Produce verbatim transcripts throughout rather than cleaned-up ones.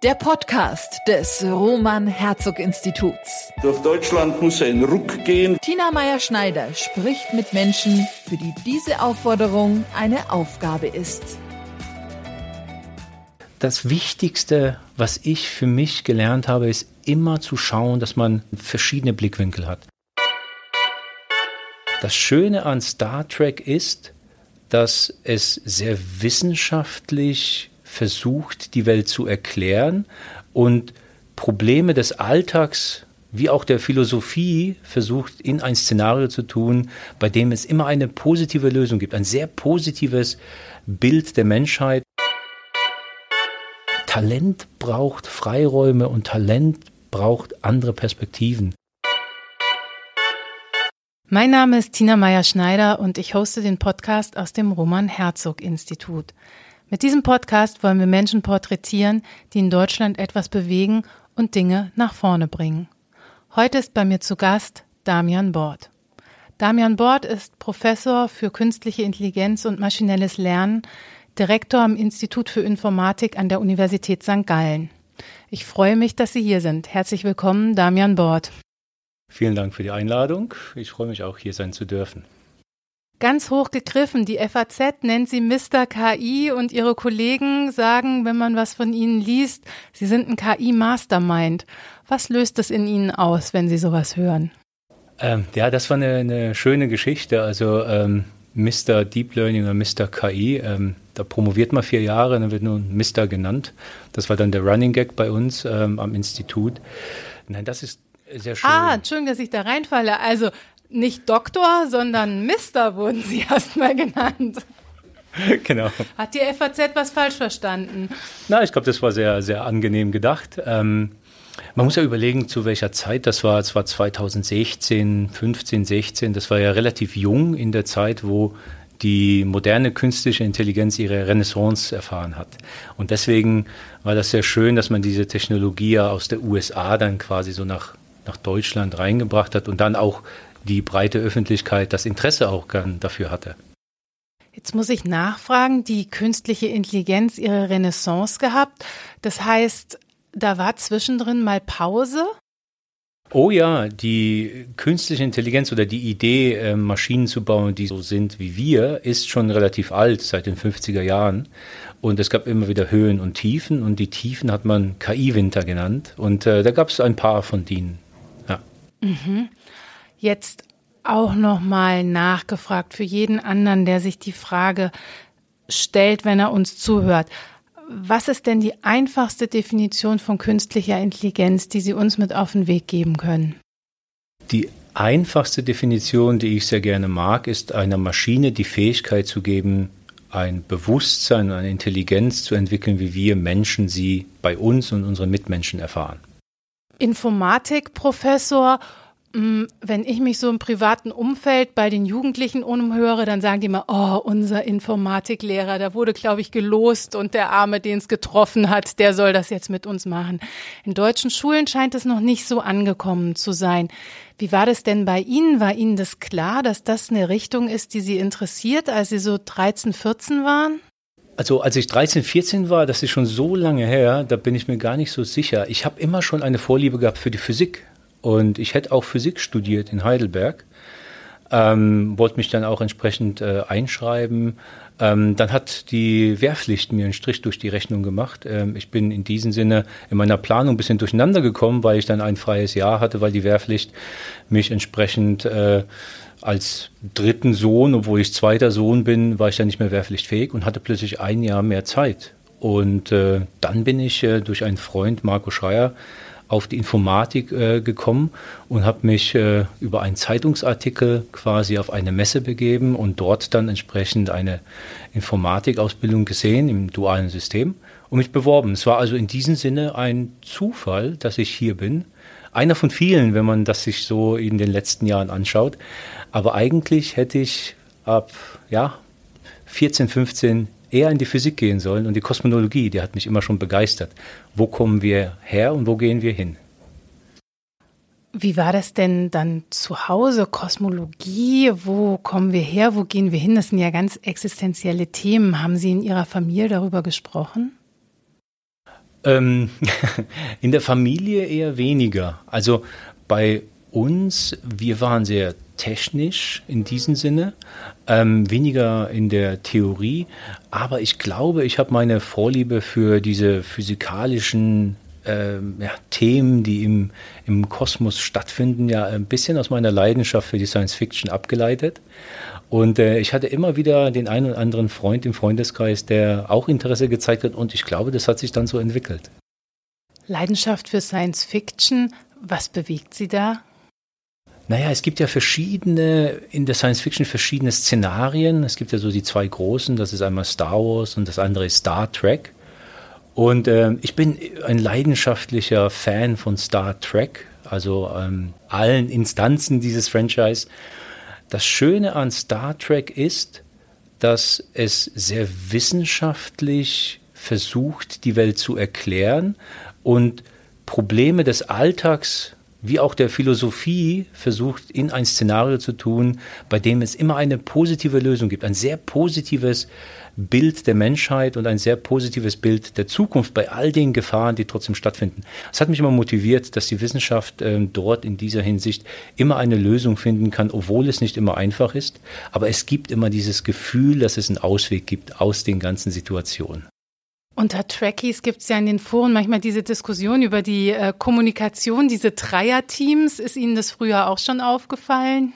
Der Podcast des Roman-Herzog-Instituts. Durch Deutschland muss ein Ruck gehen. Tina Meyer-Schneider spricht mit Menschen, für die diese Aufforderung eine Aufgabe ist. Das Wichtigste, was ich für mich gelernt habe, ist immer zu schauen, dass man verschiedene Blickwinkel hat. Das Schöne an Star Trek ist, dass es sehr wissenschaftlich versucht, die Welt zu erklären und Probleme des Alltags wie auch der Philosophie versucht, in ein Szenario zu tun, bei dem es immer eine positive Lösung gibt, ein sehr positives Bild der Menschheit. Talent braucht Freiräume und Talent braucht andere Perspektiven. Mein Name ist Tina Meyer-Schneider und ich hoste den Podcast aus dem Roman-Herzog-Institut. Mit diesem Podcast wollen wir Menschen porträtieren, die in Deutschland etwas bewegen und Dinge nach vorne bringen. Heute ist bei mir zu Gast Damian Bord. Damian Bord ist Professor für künstliche Intelligenz und maschinelles Lernen, Direktor am Institut für Informatik an der Universität Sankt Gallen. Ich freue mich, dass Sie hier sind. Herzlich willkommen, Damian Bord. Vielen Dank für die Einladung. Ich freue mich auch, hier sein zu dürfen. Ganz hoch gegriffen. Die F A Z nennt Sie Mister K I und Ihre Kollegen sagen, wenn man was von Ihnen liest, Sie sind ein K I-Mastermind. Was löst es in Ihnen aus, wenn Sie sowas hören? Ähm, ja, das war eine, eine schöne Geschichte. Also ähm, Mister Deep Learning oder Mister K I, ähm, da promoviert man vier Jahre, dann wird nur Mister genannt. Das war dann der Running Gag bei uns ähm, am Institut. Nein, das ist sehr schön. Ah, Entschuldigung, dass ich da reinfalle. Also nicht Doktor, sondern Mister wurden Sie erstmal genannt. Genau. Hat die F A Z was falsch verstanden? Na, ich glaube, das war sehr, sehr angenehm gedacht. Ähm, man muss ja überlegen, zu welcher Zeit das war. Es war zweitausendsechzehn, fünfzehn, sechzehn. Das war ja relativ jung in der Zeit, wo die moderne künstliche Intelligenz ihre Renaissance erfahren hat. Und deswegen war das sehr schön, dass man diese Technologie ja aus der U S A dann quasi so nach, nach Deutschland reingebracht hat und dann auch die breite Öffentlichkeit das Interesse auch gern dafür hatte. Jetzt muss ich nachfragen, die künstliche Intelligenz ihre Renaissance gehabt. Das heißt, da war zwischendrin mal Pause? Oh ja, die künstliche Intelligenz oder die Idee, äh, Maschinen zu bauen, die so sind wie wir, ist schon relativ alt, seit den fünfziger Jahren. Und es gab immer wieder Höhen und Tiefen und die Tiefen hat man K I-Winter genannt. Und äh, da gab es ein paar von denen. Ja. Mhm. Jetzt auch nochmal nachgefragt für jeden anderen, der sich die Frage stellt, wenn er uns zuhört. Was ist denn die einfachste Definition von künstlicher Intelligenz, die Sie uns mit auf den Weg geben können? Die einfachste Definition, die ich sehr gerne mag, ist einer Maschine die Fähigkeit zu geben, ein Bewusstsein, eine Intelligenz zu entwickeln, wie wir Menschen sie bei uns und unseren Mitmenschen erfahren. Informatikprofessor. Wenn ich mich so im privaten Umfeld bei den Jugendlichen umhöre, dann sagen die immer, oh, unser Informatiklehrer, da wurde, glaube ich, gelost und der Arme, den es getroffen hat, der soll das jetzt mit uns machen. In deutschen Schulen scheint es noch nicht so angekommen zu sein. Wie war das denn bei Ihnen? War Ihnen das klar, dass das eine Richtung ist, die Sie interessiert, als Sie so dreizehn, vierzehn waren? Also als ich dreizehn, vierzehn war, das ist schon so lange her, da bin ich mir gar nicht so sicher. Ich habe immer schon eine Vorliebe gehabt für die Physik. Und ich hätte auch Physik studiert in Heidelberg, ähm, wollte mich dann auch entsprechend äh, einschreiben. Ähm, dann hat die Wehrpflicht mir einen Strich durch die Rechnung gemacht. Ähm, ich bin in diesem Sinne in meiner Planung ein bisschen durcheinander gekommen, weil ich dann ein freies Jahr hatte, weil die Wehrpflicht mich entsprechend äh, als dritten Sohn, obwohl ich zweiter Sohn bin, war ich dann nicht mehr wehrpflichtfähig und hatte plötzlich ein Jahr mehr Zeit. Und äh, dann bin ich äh, durch einen Freund, Marco Schreier, auf die Informatik äh, gekommen und habe mich äh, über einen Zeitungsartikel quasi auf eine Messe begeben und dort dann entsprechend eine Informatikausbildung gesehen im dualen System und mich beworben. Es war also in diesem Sinne ein Zufall, dass ich hier bin. Einer von vielen, wenn man das sich so in den letzten Jahren anschaut. Aber eigentlich hätte ich ab ja, vierzehn, fünfzehn eher in die Physik gehen sollen und die Kosmologie, die hat mich immer schon begeistert. Wo kommen wir her und wo gehen wir hin? Wie war das denn dann zu Hause? Kosmologie, wo kommen wir her, wo gehen wir hin? Das sind ja ganz existenzielle Themen. Haben Sie in Ihrer Familie darüber gesprochen? Ähm, in der Familie eher weniger. Also bei uns, wir waren sehr technisch in diesem Sinne, ähm, weniger in der Theorie, aber ich glaube, ich habe meine Vorliebe für diese physikalischen ähm, ja, Themen, die im, im Kosmos stattfinden, ja ein bisschen aus meiner Leidenschaft für die Science Fiction abgeleitet. Und äh, ich hatte immer wieder den einen oder anderen Freund im Freundeskreis, der auch Interesse gezeigt hat, und ich glaube, das hat sich dann so entwickelt. Leidenschaft für Science Fiction, was bewegt Sie da? Naja, es gibt ja verschiedene, in der Science Fiction verschiedene Szenarien. Es gibt ja so die zwei großen, das ist einmal Star Wars und das andere ist Star Trek. Und äh, ich bin ein leidenschaftlicher Fan von Star Trek, also ähm, allen Instanzen dieses Franchise. Das Schöne an Star Trek ist, dass es sehr wissenschaftlich versucht, die Welt zu erklären und Probleme des Alltags wie auch der Philosophie versucht, in ein Szenario zu tun, bei dem es immer eine positive Lösung gibt, ein sehr positives Bild der Menschheit und ein sehr positives Bild der Zukunft bei all den Gefahren, die trotzdem stattfinden. Das hat mich immer motiviert, dass die Wissenschaft äh, dort in dieser Hinsicht immer eine Lösung finden kann, obwohl es nicht immer einfach ist. Aber es gibt immer dieses Gefühl, dass es einen Ausweg gibt aus den ganzen Situationen. Unter Trekkies gibt es ja in den Foren manchmal diese Diskussion über die äh, Kommunikation, diese Dreierteams. Ist Ihnen das früher auch schon aufgefallen?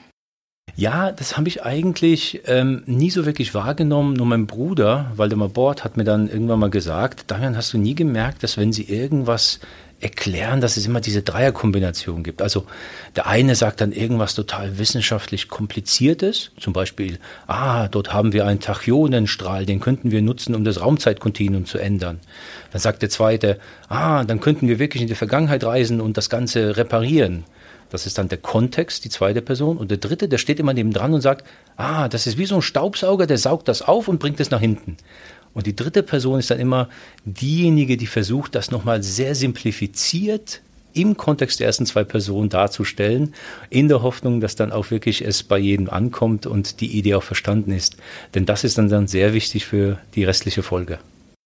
Ja, das habe ich eigentlich ähm, nie so wirklich wahrgenommen. Nur mein Bruder, Waldemar Bort, hat mir dann irgendwann mal gesagt, Damian, hast du nie gemerkt, dass wenn sie irgendwas erklären, dass es immer diese Dreierkombination gibt. Also der eine sagt dann irgendwas total wissenschaftlich Kompliziertes, zum Beispiel, ah, dort haben wir einen Tachyonenstrahl, den könnten wir nutzen, um das Raumzeitkontinuum zu ändern. Dann sagt der zweite, ah, dann könnten wir wirklich in die Vergangenheit reisen und das Ganze reparieren. Das ist dann der Kontext, die zweite Person. Und der dritte, der steht immer nebendran und sagt, ah, das ist wie so ein Staubsauger, der saugt das auf und bringt es nach hinten. Und die dritte Person ist dann immer diejenige, die versucht, das nochmal sehr simplifiziert im Kontext der ersten zwei Personen darzustellen, in der Hoffnung, dass dann auch wirklich es bei jedem ankommt und die Idee auch verstanden ist. Denn das ist dann, dann sehr wichtig für die restliche Folge.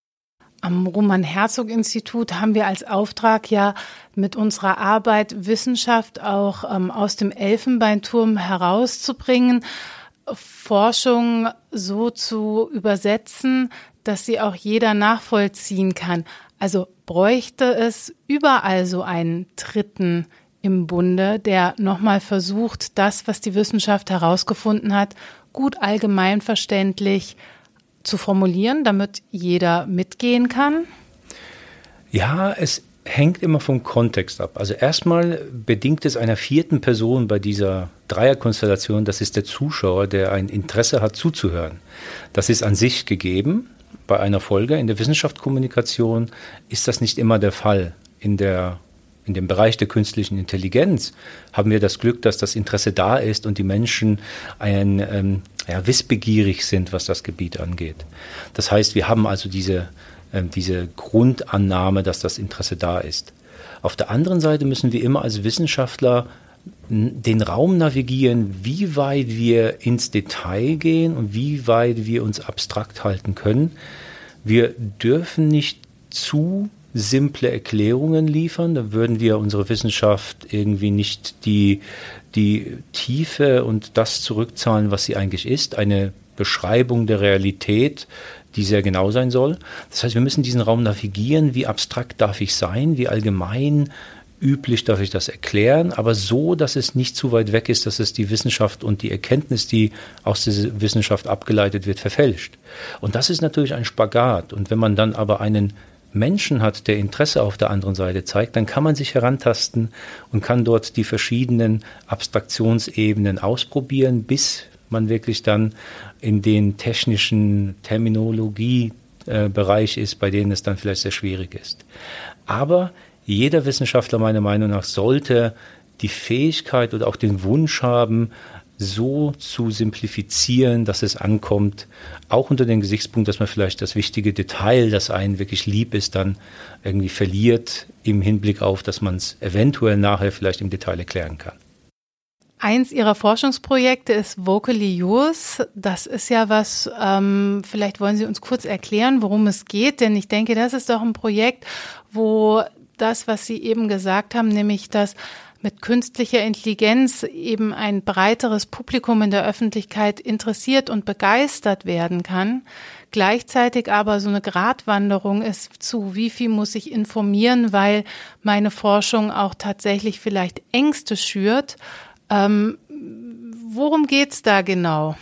Am Roman-Herzog-Institut haben wir als Auftrag ja mit unserer Arbeit Wissenschaft auch ähm, aus dem Elfenbeinturm herauszubringen, Forschung so zu übersetzen, dass sie auch jeder nachvollziehen kann. Also bräuchte es überall so einen Dritten im Bunde, der nochmal versucht, das, was die Wissenschaft herausgefunden hat, gut allgemeinverständlich zu formulieren, damit jeder mitgehen kann? Ja, es hängt immer vom Kontext ab. Also erstmal bedingt es einer vierten Person bei dieser Dreierkonstellation, das ist der Zuschauer, der ein Interesse hat zuzuhören. Das ist an sich gegeben bei einer Folge. In der Wissenschaftskommunikation ist das nicht immer der Fall. In der In dem Bereich der künstlichen Intelligenz haben wir das Glück, dass das Interesse da ist und die Menschen ein, ähm, ja, wissbegierig sind, was das Gebiet angeht. Das heißt, wir haben also diese, äh, diese Grundannahme, dass das Interesse da ist. Auf der anderen Seite müssen wir immer als Wissenschaftler den Raum navigieren, wie weit wir ins Detail gehen und wie weit wir uns abstrakt halten können. Wir dürfen nicht zu simple Erklärungen liefern, da würden wir unsere Wissenschaft irgendwie nicht die, die Tiefe und das zurückzahlen, was sie eigentlich ist, eine Beschreibung der Realität, die sehr genau sein soll. Das heißt, wir müssen diesen Raum navigieren, wie abstrakt darf ich sein, wie allgemein üblich darf ich das erklären, aber so, dass es nicht zu weit weg ist, dass es die Wissenschaft und die Erkenntnis, die aus dieser Wissenschaft abgeleitet wird, verfälscht. Und das ist natürlich ein Spagat. Und wenn man dann aber einen Menschen hat, der Interesse auf der anderen Seite zeigt, dann kann man sich herantasten und kann dort die verschiedenen Abstraktionsebenen ausprobieren, bis man wirklich dann in den technischen Terminologiebereich ist, bei denen es dann vielleicht sehr schwierig ist. Aber jeder Wissenschaftler meiner Meinung nach sollte die Fähigkeit oder auch den Wunsch haben, so zu simplifizieren, dass es ankommt, auch unter dem Gesichtspunkt, dass man vielleicht das wichtige Detail, das einem wirklich lieb ist, dann irgendwie verliert im Hinblick auf, dass man es eventuell nachher vielleicht im Detail erklären kann. Eins Ihrer Forschungsprojekte ist Vocally Yours. Das ist ja was, ähm, vielleicht wollen Sie uns kurz erklären, worum es geht, denn ich denke, das ist doch ein Projekt, wo das, was Sie eben gesagt haben, nämlich dass mit künstlicher Intelligenz eben ein breiteres Publikum in der Öffentlichkeit interessiert und begeistert werden kann. Gleichzeitig aber so eine Gratwanderung ist zu, wie viel muss ich informieren, weil meine Forschung auch tatsächlich vielleicht Ängste schürt. Ähm, worum geht's da genau?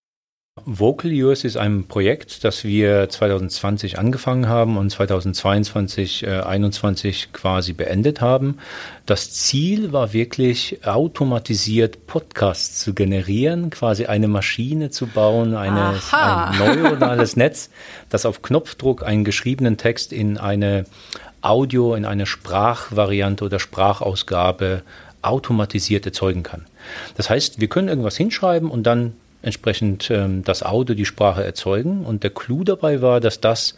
Vocally Yours ist ein Projekt, das wir zwanzig zwanzig angefangen haben und zwanzig zweiundzwanzig, äh, einundzwanzig quasi beendet haben. Das Ziel war wirklich, automatisiert Podcasts zu generieren, quasi eine Maschine zu bauen, eine, ein neuronales Netz, das auf Knopfdruck einen geschriebenen Text in eine Audio, in eine Sprachvariante oder Sprachausgabe automatisiert erzeugen kann. Das heißt, wir können irgendwas hinschreiben und dann entsprechend ähm, das Audio, die Sprache erzeugen. Und der Clou dabei war, dass das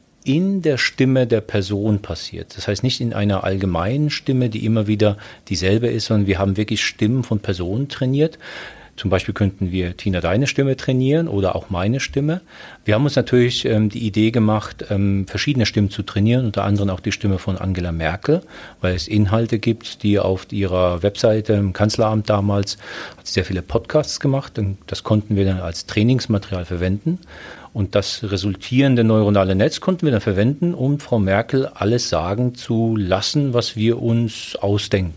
in der Stimme der Person passiert. Das heißt nicht in einer allgemeinen Stimme, die immer wieder dieselbe ist, sondern wir haben wirklich Stimmen von Personen trainiert. Zum Beispiel könnten wir, Tina, deine Stimme trainieren oder auch meine Stimme. Wir haben uns natürlich ähm, die Idee gemacht, ähm, verschiedene Stimmen zu trainieren, unter anderem auch die Stimme von Angela Merkel, weil es Inhalte gibt, die auf ihrer Webseite im Kanzleramt damals, hat sie sehr viele Podcasts gemacht und das konnten wir dann als Trainingsmaterial verwenden. Und das resultierende neuronale Netz konnten wir dann verwenden, um Frau Merkel alles sagen zu lassen, was wir uns ausdenken.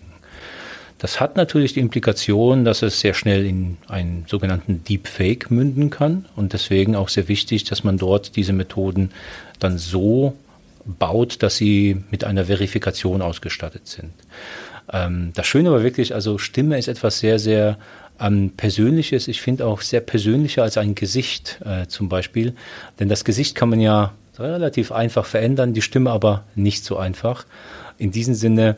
Das hat natürlich die Implikation, dass es sehr schnell in einen sogenannten Deepfake münden kann und deswegen auch sehr wichtig, dass man dort diese Methoden dann so baut, dass sie mit einer Verifikation ausgestattet sind. Ähm, das Schöne war wirklich, also Stimme ist etwas sehr, sehr ähm, Persönliches. Ich finde auch sehr persönlicher als ein Gesicht äh, zum Beispiel, denn das Gesicht kann man ja relativ einfach verändern, die Stimme aber nicht so einfach. In diesem Sinne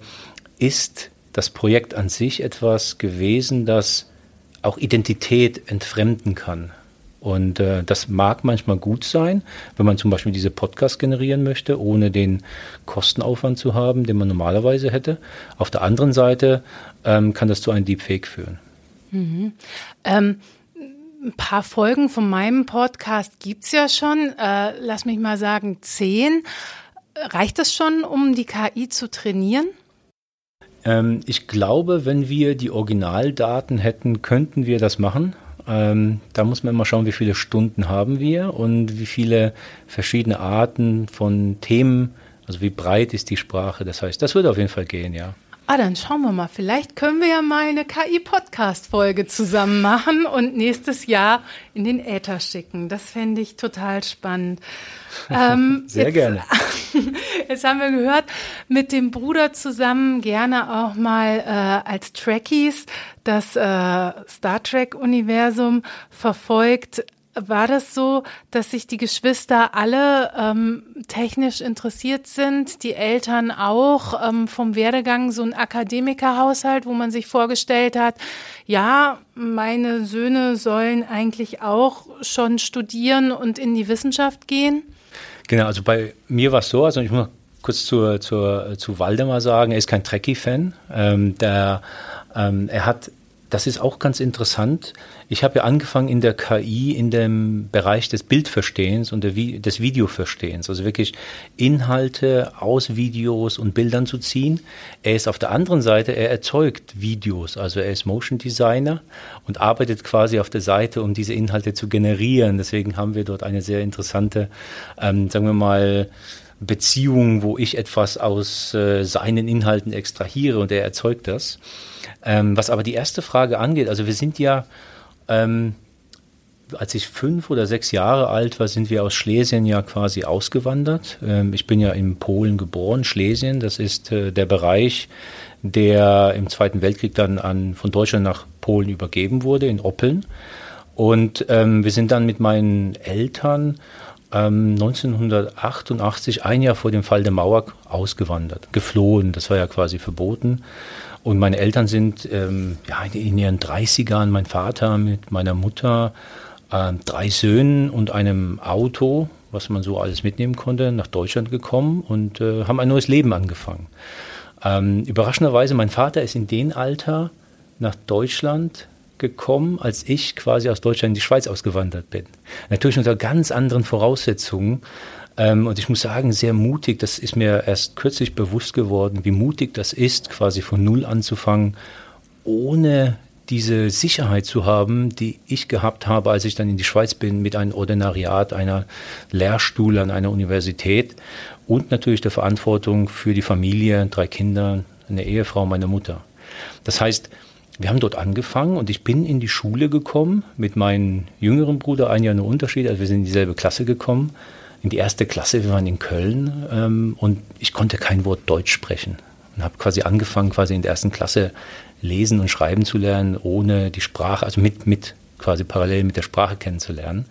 ist das Projekt an sich etwas gewesen, das auch Identität entfremden kann. Und äh, das mag manchmal gut sein, wenn man zum Beispiel diese Podcasts generieren möchte, ohne den Kostenaufwand zu haben, den man normalerweise hätte. Auf der anderen Seite ähm, kann das zu einem Deepfake führen. Mhm. Ähm, ein paar Folgen von meinem Podcast gibt's ja schon. Äh, lass mich mal sagen, zehn. Reicht das schon, um die K I zu trainieren? Ähm, ich glaube, wenn wir die Originaldaten hätten, könnten wir das machen. Ähm, da muss man immer schauen, wie viele Stunden haben wir und wie viele verschiedene Arten von Themen, also wie breit ist die Sprache. Das heißt, das würde auf jeden Fall gehen, ja. Ah, dann schauen wir mal. Vielleicht können wir ja mal eine K I-Podcast-Folge zusammen machen und nächstes Jahr in den Äther schicken. Das fände ich total spannend. Ähm, Sehr jetzt, gerne. Jetzt haben wir gehört, mit dem Bruder zusammen gerne auch mal äh, als Trekkies das äh, Star Trek-Universum verfolgt. War das so, dass sich die Geschwister alle ähm, technisch interessiert sind, die Eltern auch, ähm, vom Werdegang so ein Akademikerhaushalt, wo man sich vorgestellt hat, ja, meine Söhne sollen eigentlich auch schon studieren und in die Wissenschaft gehen? Genau, also bei mir war es so, also ich muss kurz zur, zur, zu Waldemar sagen, er ist kein Trekkie-Fan, ähm, der, ähm, er hat Das ist auch ganz interessant. Ich habe ja angefangen in der K I in dem Bereich des Bildverstehens und der Vi- des Videoverstehens, also wirklich Inhalte aus Videos und Bildern zu ziehen. Er ist auf der anderen Seite, er erzeugt Videos, also er ist Motion Designer und arbeitet quasi auf der Seite, um diese Inhalte zu generieren. Deswegen haben wir dort eine sehr interessante, ähm, sagen wir mal, Beziehung, wo ich etwas aus äh, seinen Inhalten extrahiere und er erzeugt das. Ähm, was aber die erste Frage angeht, also wir sind ja, ähm, als ich fünf oder sechs Jahre alt war, sind wir aus Schlesien ja quasi ausgewandert. Ähm, ich bin ja in Polen geboren, Schlesien, das ist äh, der Bereich, der im Zweiten Weltkrieg dann an, von Deutschland nach Polen übergeben wurde, in Oppeln. Und ähm, wir sind dann mit meinen Eltern ähm, neunzehnhundertachtundachtzig, ein Jahr vor dem Fall der Mauer, ausgewandert, geflohen. Das war ja quasi verboten. Und meine Eltern sind ähm, ja, in ihren dreißigern, mein Vater mit meiner Mutter, äh, drei Söhnen und einem Auto, was man so alles mitnehmen konnte, nach Deutschland gekommen und äh, haben ein neues Leben angefangen. Ähm, überraschenderweise, mein Vater ist in dem Alter nach Deutschland gekommen, als ich quasi aus Deutschland in die Schweiz ausgewandert bin. Natürlich unter ganz anderen Voraussetzungen. Ähm, und ich muss sagen, sehr mutig. Das ist mir erst kürzlich bewusst geworden, wie mutig das ist, quasi von Null anzufangen, ohne diese Sicherheit zu haben, die ich gehabt habe, als ich dann in die Schweiz bin, mit einem Ordinariat, einer Lehrstuhl an einer Universität und natürlich der Verantwortung für die Familie, drei Kinder, eine Ehefrau, meine Mutter. Das heißt, wir haben dort angefangen und ich bin in die Schule gekommen mit meinem jüngeren Bruder, ein Jahr nur Unterschied, also wir sind in dieselbe Klasse gekommen, in die erste Klasse, wir waren in Köln ähm, und ich konnte kein Wort Deutsch sprechen und habe quasi angefangen, quasi in der ersten Klasse lesen und schreiben zu lernen, ohne die Sprache, also mit, mit quasi parallel mit der Sprache kennenzulernen.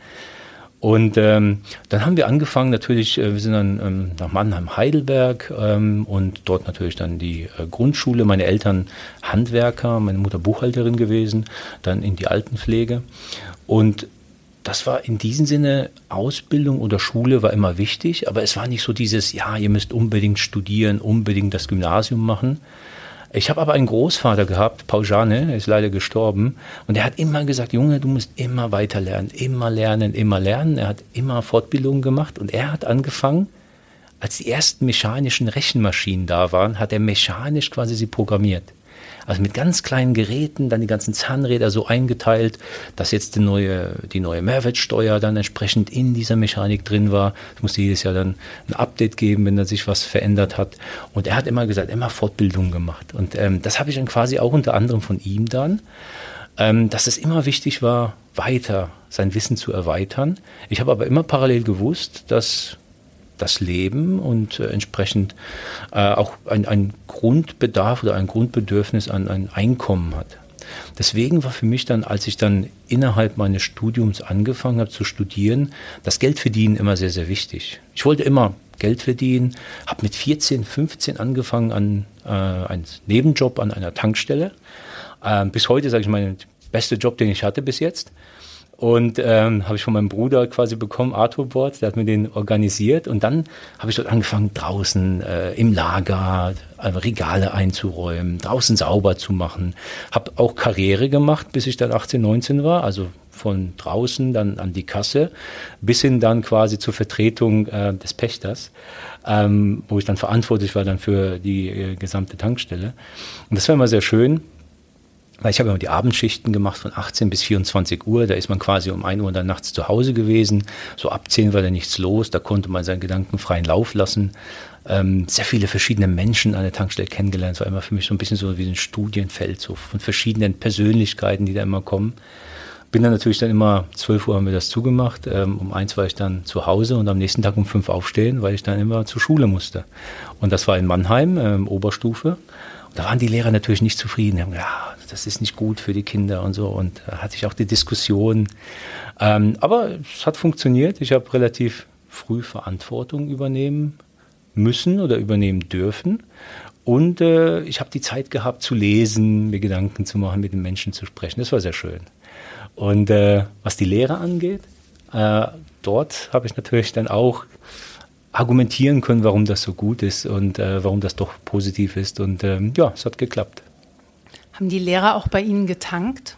Und ähm, dann haben wir angefangen, natürlich, äh, wir sind dann ähm, nach Mannheim-Heidelberg ähm, und dort natürlich dann die äh, Grundschule, meine Eltern Handwerker, meine Mutter Buchhalterin gewesen, dann in die Altenpflege. Und das war in diesem Sinne, Ausbildung oder Schule war immer wichtig, aber es war nicht so dieses, ja, ihr müsst unbedingt studieren, unbedingt das Gymnasium machen. Ich habe aber einen Großvater gehabt, Paul Jane, er ist leider gestorben, und er hat immer gesagt, Junge, du musst immer weiter lernen, immer lernen, immer lernen. Er hat immer Fortbildungen gemacht und er hat angefangen, als die ersten mechanischen Rechenmaschinen da waren, hat er mechanisch quasi sie programmiert. Also mit ganz kleinen Geräten, dann die ganzen Zahnräder so eingeteilt, dass jetzt die neue, die neue Mehrwertsteuer dann entsprechend in dieser Mechanik drin war. Es musste jedes Jahr dann ein Update geben, wenn da sich was verändert hat. Und er hat immer gesagt, immer Fortbildungen gemacht. Und ähm, das habe ich dann quasi auch unter anderem von ihm dann, ähm, dass es immer wichtig war, weiter sein Wissen zu erweitern. Ich habe aber immer parallel gewusst, dass das Leben und äh, entsprechend äh, auch ein, ein Grundbedarf oder ein Grundbedürfnis an ein Einkommen hat. Deswegen war für mich dann, als ich dann innerhalb meines Studiums angefangen habe zu studieren, das Geldverdienen immer sehr, sehr wichtig. Ich wollte immer Geld verdienen, habe mit vierzehn, fünfzehn angefangen an äh, einen Nebenjob an einer Tankstelle. Äh, bis heute, sage ich mal, der beste Job, den ich hatte bis jetzt. Und ähm, habe ich von meinem Bruder quasi bekommen, Arthur Bort, der hat mir den organisiert. Und dann habe ich dort angefangen, draußen äh, im Lager äh, Regale einzuräumen, draußen sauber zu machen. Habe auch Karriere gemacht, bis ich dann achtzehn, neunzehn war. Also von draußen dann an die Kasse, bis hin dann quasi zur Vertretung äh, des Pächters, ähm, wo ich dann verantwortlich war dann für die äh, gesamte Tankstelle. Und das war immer sehr schön. Weil ich habe immer die Abendschichten gemacht von achtzehn bis vierundzwanzig Uhr. Da ist man quasi um ein Uhr dann nachts zu Hause gewesen. So ab zehn war da nichts los. Da konnte man seinen Gedanken freien Lauf lassen. Ähm, sehr viele verschiedene Menschen an der Tankstelle kennengelernt. Es war immer für mich so ein bisschen so wie ein Studienfeld, so von verschiedenen Persönlichkeiten, die da immer kommen. Bin dann natürlich dann immer, zwölf Uhr haben wir das zugemacht. Ähm, um eins war ich dann zu Hause und am nächsten Tag um fünf aufstehen, weil ich dann immer zur Schule musste. Und das war in Mannheim, ähm, Oberstufe. Da waren die Lehrer natürlich nicht zufrieden. Die haben gesagt, ja, das ist nicht gut für die Kinder und so. Und da hatte ich auch die Diskussion. Ähm, aber es hat funktioniert. Ich habe relativ früh Verantwortung übernehmen müssen oder übernehmen dürfen. Und äh, ich habe die Zeit gehabt zu lesen, mir Gedanken zu machen, mit den Menschen zu sprechen. Das war sehr schön. Und äh, was die Lehrer angeht, äh, dort habe ich natürlich dann auch argumentieren können, warum das so gut ist und äh, warum das doch positiv ist. Und ähm, ja, es hat geklappt. Haben die Lehrer auch bei Ihnen getankt?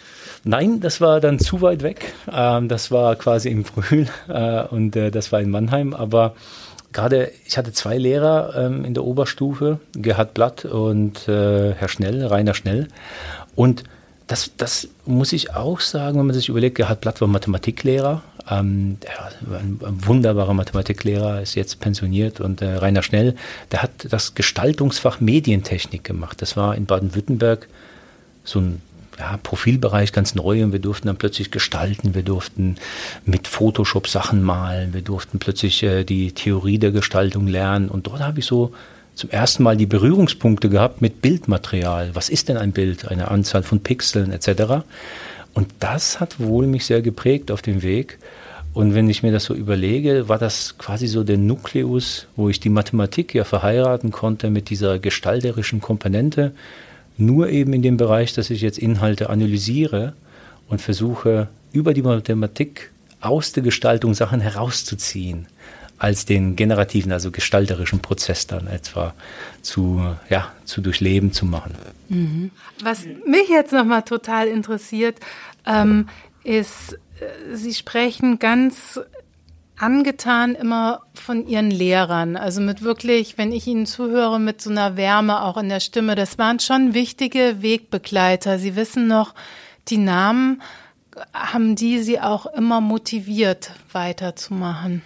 Nein, das war dann zu weit weg. Ähm, das war quasi im Brühl äh, und äh, das war in Mannheim. Aber gerade, ich hatte zwei Lehrer ähm, in der Oberstufe, Gerhard Blatt und äh, Herr Schnell, Rainer Schnell. Und das, das muss ich auch sagen, wenn man sich überlegt, Gerhard Blatt war Mathematiklehrer. Ähm, der war ein, ein wunderbarer Mathematiklehrer, ist jetzt pensioniert. Und äh, Rainer Schnell, der hat das Gestaltungsfach Medientechnik gemacht. Das war in Baden-Württemberg so ein ja, Profilbereich, ganz neu. Und wir durften dann plötzlich gestalten. Wir durften mit Photoshop Sachen malen. Wir durften plötzlich äh, die Theorie der Gestaltung lernen. Und dort habe ich so zum ersten Mal die Berührungspunkte gehabt mit Bildmaterial. Was ist denn ein Bild? Eine Anzahl von Pixeln et cetera. Und das hat wohl mich sehr geprägt auf dem Weg. Und wenn ich mir das so überlege, war das quasi so der Nukleus, wo ich die Mathematik ja verheiraten konnte mit dieser gestalterischen Komponente. Nur eben in dem Bereich, dass ich jetzt Inhalte analysiere und versuche, über die Mathematik aus der Gestaltung Sachen herauszuziehen. als den generativen, also gestalterischen Prozess dann etwa zu, ja, zu durchleben, zu machen. Mhm. Was mich jetzt nochmal total interessiert, ähm, ist, Sie sprechen ganz angetan immer von Ihren Lehrern, also mit wirklich, wenn ich Ihnen zuhöre, mit so einer Wärme auch in der Stimme. Das waren schon wichtige Wegbegleiter. Sie wissen noch, die Namen, haben die Sie auch immer motiviert, weiterzumachen?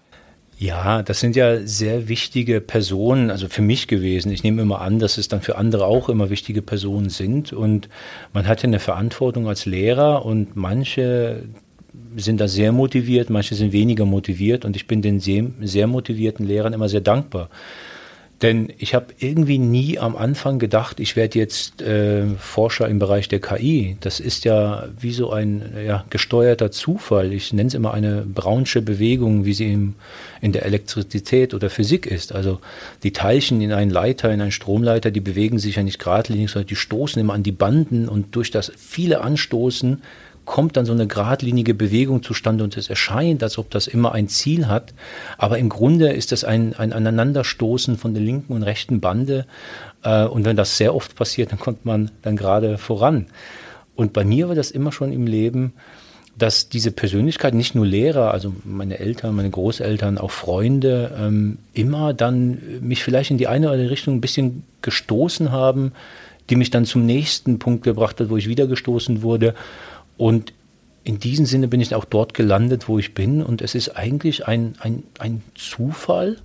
Ja, das sind ja sehr wichtige Personen, also für mich gewesen. Ich nehme immer an, dass es dann für andere auch immer wichtige Personen sind. Und man hat ja eine Verantwortung als Lehrer und manche sind da sehr motiviert, manche sind weniger motiviert. Und ich bin den sehr, sehr motivierten Lehrern immer sehr dankbar. Denn ich habe irgendwie nie am Anfang gedacht, ich werde jetzt äh, Forscher im Bereich der K I. Das ist ja wie so ein ja, gesteuerter Zufall. Ich nenne es immer eine Brownsche Bewegung, wie sie im, in der Elektrizität oder Physik ist. Also die Teilchen in einen Leiter, in einen Stromleiter, die bewegen sich ja nicht geradlinig, sondern die stoßen immer an die Banden und durch das viele Anstoßen kommt dann so eine geradlinige Bewegung zustande und es erscheint, als ob das immer ein Ziel hat. Aber im Grunde ist das ein, ein Aneinanderstoßen von der linken und rechten Bande. Äh, und wenn das sehr oft passiert, dann kommt man dann gerade voran. Und bei mir war das immer schon im Leben, dass diese Persönlichkeit, nicht nur Lehrer, also meine Eltern, meine Großeltern, auch Freunde, ähm, immer dann mich vielleicht in die eine oder andere Richtung ein bisschen gestoßen haben, die mich dann zum nächsten Punkt gebracht hat, wo ich wieder gestoßen wurde. Und in diesem Sinne bin ich auch dort gelandet, wo ich bin. Und es ist eigentlich ein, ein, ein Zufall,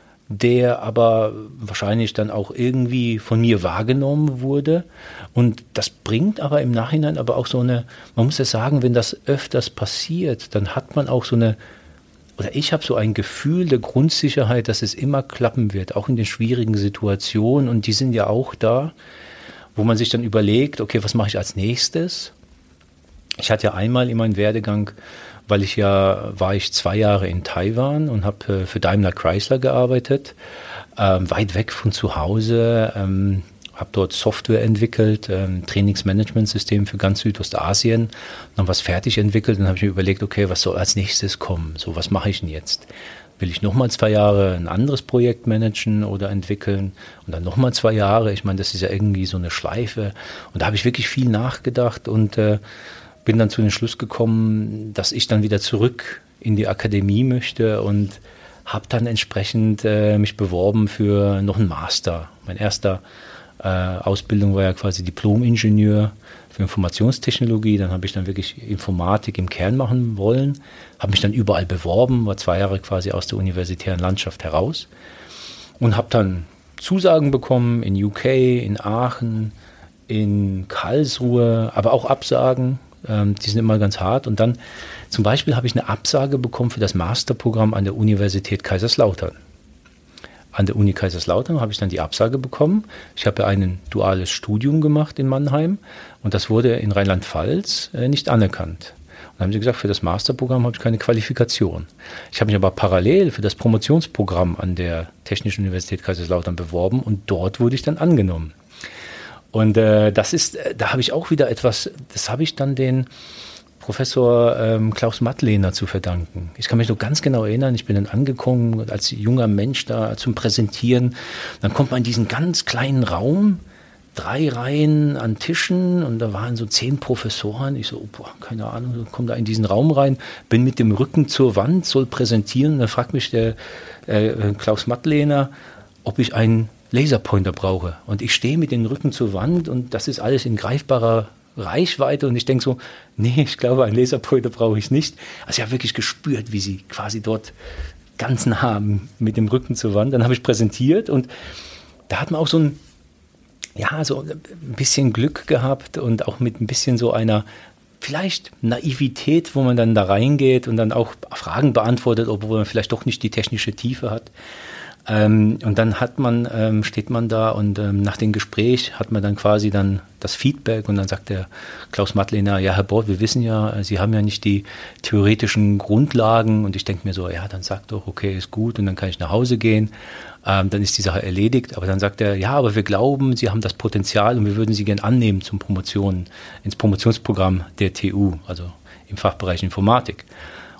der aber wahrscheinlich dann auch irgendwie von mir wahrgenommen wurde. Und das bringt aber im Nachhinein aber auch so eine, man muss ja sagen, wenn das öfters passiert, dann hat man auch so eine, oder ich habe so ein Gefühl der Grundsicherheit, dass es immer klappen wird, auch in den schwierigen Situationen. Und die sind ja auch da, wo man sich dann überlegt, okay, was mache ich als nächstes? Ich hatte ja einmal in meinem Werdegang, weil ich ja, war ich zwei Jahre in Taiwan und habe für Daimler Chrysler gearbeitet, ähm, weit weg von zu Hause, ähm, habe dort Software entwickelt, ähm, Trainingsmanagementsystem für ganz Südostasien, dann was fertig entwickelt und habe ich mir überlegt, okay, was soll als nächstes kommen? So, was mache ich denn jetzt? Will ich nochmal zwei Jahre ein anderes Projekt managen oder entwickeln und dann nochmal zwei Jahre? Ich meine, das ist ja irgendwie so eine Schleife und da habe ich wirklich viel nachgedacht und äh, bin dann zu dem Schluss gekommen, dass ich dann wieder zurück in die Akademie möchte und habe dann entsprechend äh, mich beworben für noch einen Master. Mein erster äh, Ausbildung war ja quasi Diplom-Ingenieur für Informationstechnologie. Dann habe ich dann wirklich Informatik im Kern machen wollen, habe mich dann überall beworben, war zwei Jahre quasi aus der universitären Landschaft heraus und habe dann Zusagen bekommen in U K, in Aachen, in Karlsruhe, aber auch Absagen. Die sind immer ganz hart. Und dann zum Beispiel habe ich eine Absage bekommen für das Masterprogramm an der Universität Kaiserslautern. An der Uni Kaiserslautern habe ich dann die Absage bekommen. Ich habe ja ein duales Studium gemacht in Mannheim und das wurde in Rheinland-Pfalz nicht anerkannt. Und dann haben sie gesagt, für das Masterprogramm habe ich keine Qualifikation. Ich habe mich aber parallel für das Promotionsprogramm an der Technischen Universität Kaiserslautern beworben und dort wurde ich dann angenommen. Und äh, das ist, da habe ich auch wieder etwas, das habe ich dann den Professor ähm, Klaus Mattlehner zu verdanken. Ich kann mich noch ganz genau erinnern, ich bin dann angekommen als junger Mensch da zum Präsentieren. Dann kommt man in diesen ganz kleinen Raum, drei Reihen an Tischen und da waren so zehn Professoren. Ich so, oh, boah, keine Ahnung, komme da in diesen Raum rein, bin mit dem Rücken zur Wand, soll präsentieren. Und da fragt mich der äh, Klaus Mattlehner, ob ich einen Laserpointer brauche. Und ich stehe mit dem Rücken zur Wand und das ist alles in greifbarer Reichweite und ich denke so, nee, ich glaube, einen Laserpointer brauche ich nicht. Also ich habe wirklich gespürt, wie sie quasi dort ganz nah mit dem Rücken zur Wand. Dann habe ich präsentiert und da hat man auch so ein, ja, so ein bisschen Glück gehabt und auch mit ein bisschen so einer vielleicht Naivität, wo man dann da reingeht und dann auch Fragen beantwortet, obwohl man vielleicht doch nicht die technische Tiefe hat. Ähm, und dann hat man, ähm, steht man da und ähm, nach dem Gespräch hat man dann quasi dann das Feedback und dann sagt der Klaus Mattlehner, ja Herr Bort, wir wissen ja, Sie haben ja nicht die theoretischen Grundlagen und ich denke mir so, ja dann sag doch, okay, ist gut und dann kann ich nach Hause gehen, ähm, dann ist die Sache erledigt, aber dann sagt er, ja, aber wir glauben, Sie haben das Potenzial und wir würden Sie gern annehmen zum Promotion, ins Promotionsprogramm der T U, also im Fachbereich Informatik.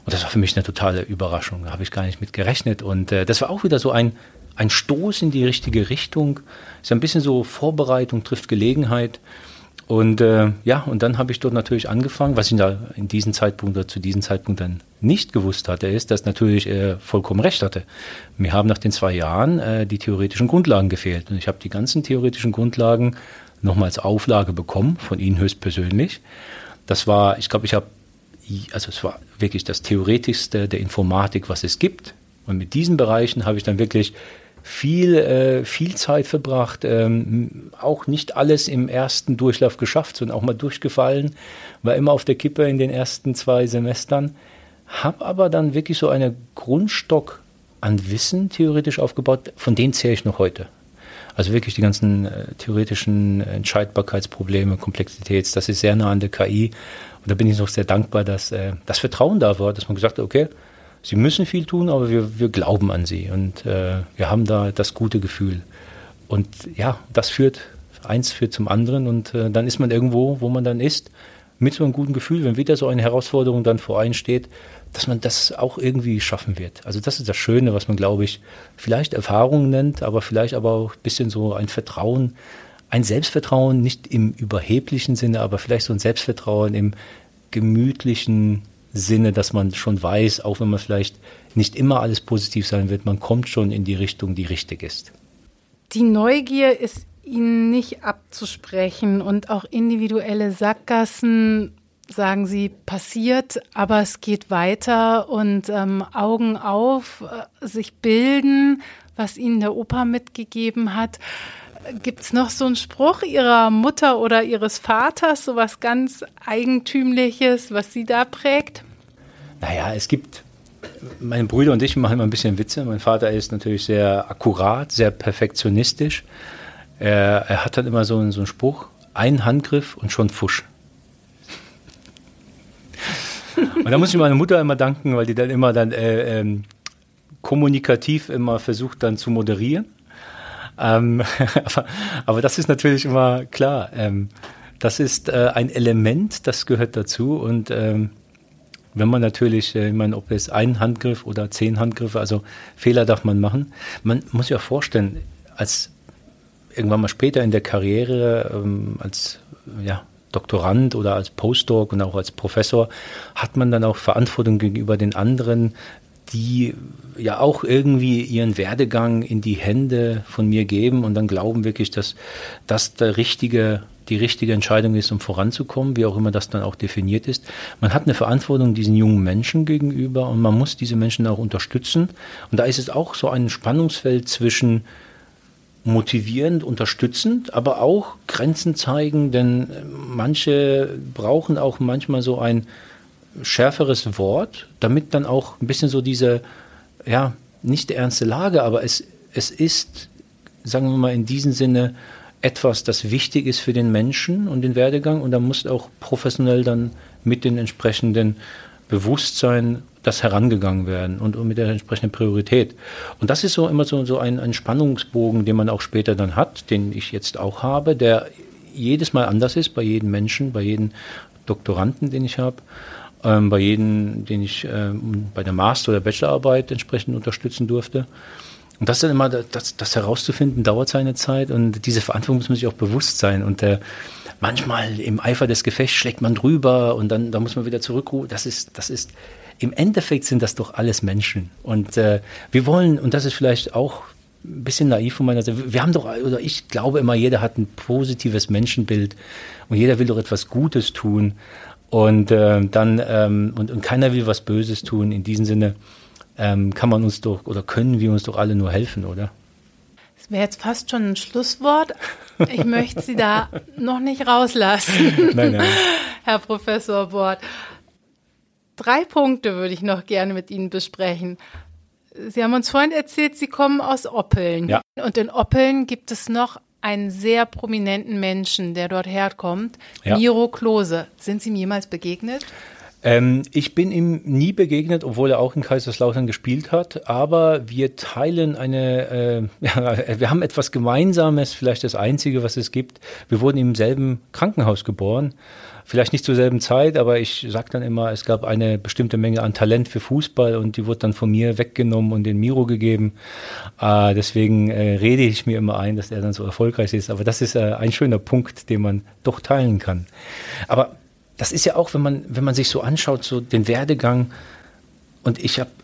Und das war für mich eine totale Überraschung, da habe ich gar nicht mit gerechnet. Und äh, das war auch wieder so ein, ein Stoß in die richtige Richtung. Ist ein bisschen so Vorbereitung trifft Gelegenheit. Und äh, ja, und dann habe ich dort natürlich angefangen, was ich da in diesem Zeitpunkt oder zu diesem Zeitpunkt dann nicht gewusst hatte, ist, dass natürlich äh, vollkommen recht hatte. Mir haben nach den zwei Jahren äh, die theoretischen Grundlagen gefehlt. Und ich habe die ganzen theoretischen Grundlagen nochmal als Auflage bekommen, von Ihnen höchstpersönlich. Das war, ich glaube, ich habe, also es war wirklich das Theoretischste der Informatik, was es gibt. Und mit diesen Bereichen habe ich dann wirklich viel, äh, viel Zeit verbracht, ähm, auch nicht alles im ersten Durchlauf geschafft, sondern auch mal durchgefallen, war immer auf der Kippe in den ersten zwei Semestern, habe aber dann wirklich so einen Grundstock an Wissen theoretisch aufgebaut, von denen zähle ich noch heute. Also wirklich die ganzen äh, theoretischen Entscheidbarkeitsprobleme, Komplexitäts, das ist sehr nah an der K I und da bin ich noch sehr dankbar, dass äh, das Vertrauen da war, dass man gesagt hat, okay, Sie müssen viel tun, aber wir, wir glauben an Sie und äh, wir haben da das gute Gefühl. Und ja, das führt, eins führt zum anderen und äh, dann ist man irgendwo, wo man dann ist, mit so einem guten Gefühl, wenn wieder so eine Herausforderung dann vor einen steht, dass man das auch irgendwie schaffen wird. Also das ist das Schöne, was man, glaube ich, vielleicht Erfahrung nennt, aber vielleicht aber auch ein bisschen so ein Vertrauen, ein Selbstvertrauen, nicht im überheblichen Sinne, aber vielleicht so ein Selbstvertrauen im gemütlichen Sinne, dass man schon weiß, auch wenn man vielleicht nicht immer alles positiv sein wird, man kommt schon in die Richtung, die richtig ist. Die Neugier ist Ihnen nicht abzusprechen und auch individuelle Sackgassen, sagen Sie, passiert, aber es geht weiter und ähm, Augen auf, äh, sich bilden, was Ihnen der Opa mitgegeben hat. Gibt es noch so einen Spruch Ihrer Mutter oder Ihres Vaters, so was ganz Eigentümliches, was Sie da prägt? Naja, es gibt, meine Brüder und ich machen immer ein bisschen Witze. Mein Vater ist natürlich sehr akkurat, sehr perfektionistisch. Er, er hat dann immer so einen, so einen Spruch, ein Handgriff und schon Pfusch. Und da muss ich meiner Mutter immer danken, weil die dann immer dann äh, ähm, kommunikativ immer versucht dann zu moderieren. Ähm, aber, aber das ist natürlich immer klar. Ähm, das ist äh, ein Element, das gehört dazu. Und ähm, wenn man natürlich, äh, ich meine, ob es ein Handgriff oder zehn Handgriffe, also Fehler darf man machen. Man muss sich ja vorstellen, als irgendwann mal später in der Karriere ähm, als ja, Doktorand oder als Postdoc und auch als Professor hat man dann auch Verantwortung gegenüber den anderen, die ja auch irgendwie ihren Werdegang in die Hände von mir geben und dann glauben wirklich, dass das der richtige, die richtige Entscheidung ist, um voranzukommen, wie auch immer das dann auch definiert ist. Man hat eine Verantwortung diesen jungen Menschen gegenüber und man muss diese Menschen auch unterstützen. Und da ist es auch so ein Spannungsfeld zwischen motivierend, unterstützend, aber auch Grenzen zeigen, denn manche brauchen auch manchmal so ein schärferes Wort, damit dann auch ein bisschen so diese, ja, nicht ernste Lage, aber es, es ist, sagen wir mal in diesem Sinne, etwas, das wichtig ist für den Menschen und den Werdegang und da muss auch professionell dann mit den entsprechenden Bewusstsein das herangegangen werden und, und mit der entsprechenden Priorität. Und das ist so immer so, so ein, ein Spannungsbogen, den man auch später dann hat, den ich jetzt auch habe, der jedes Mal anders ist, bei jedem Menschen, bei jedem Doktoranden, den ich habe. Ähm, bei jedem, den ich ähm, bei der Master- oder Bachelorarbeit entsprechend unterstützen durfte. Und das dann immer, das, das herauszufinden, dauert seine Zeit und diese Verantwortung muss man sich auch bewusst sein. Und äh, manchmal im Eifer des Gefechts schlägt man drüber und dann da muss man wieder zurückrufen. Das ist, das ist, im Endeffekt sind das doch alles Menschen. Und äh, wir wollen, und das ist vielleicht auch ein bisschen naiv von meiner Seite, wir haben doch, oder ich glaube immer, jeder hat ein positives Menschenbild und jeder will doch etwas Gutes tun. Und äh, dann ähm, und, und keiner will was Böses tun. In diesem Sinne ähm, kann man uns doch oder können wir uns doch alle nur helfen, oder? Das wäre jetzt fast schon ein Schlusswort. Ich möchte Sie da noch nicht rauslassen, nein, nein. Herr Professor Bort. Drei Punkte würde ich noch gerne mit Ihnen besprechen. Sie haben uns vorhin erzählt, Sie kommen aus Oppeln. Ja. Und in Oppeln gibt es noch einen sehr prominenten Menschen, der dort herkommt, ja. Miro Klose. Sind Sie ihm jemals begegnet? Ähm, ich bin ihm nie begegnet, obwohl er auch in Kaiserslautern gespielt hat, aber wir teilen eine, äh, ja, wir haben etwas Gemeinsames, vielleicht das Einzige, was es gibt. Wir wurden im selben Krankenhaus geboren, vielleicht nicht zur selben Zeit, aber ich sage dann immer, es gab eine bestimmte Menge an Talent für Fußball und die wurde dann von mir weggenommen und den Miro gegeben. Äh, deswegen äh, rede ich mir immer ein, dass er dann so erfolgreich ist, aber das ist äh, ein schöner Punkt, den man doch teilen kann. Aber das ist ja auch, wenn man, wenn man sich so anschaut, so den Werdegang. Und ich habe,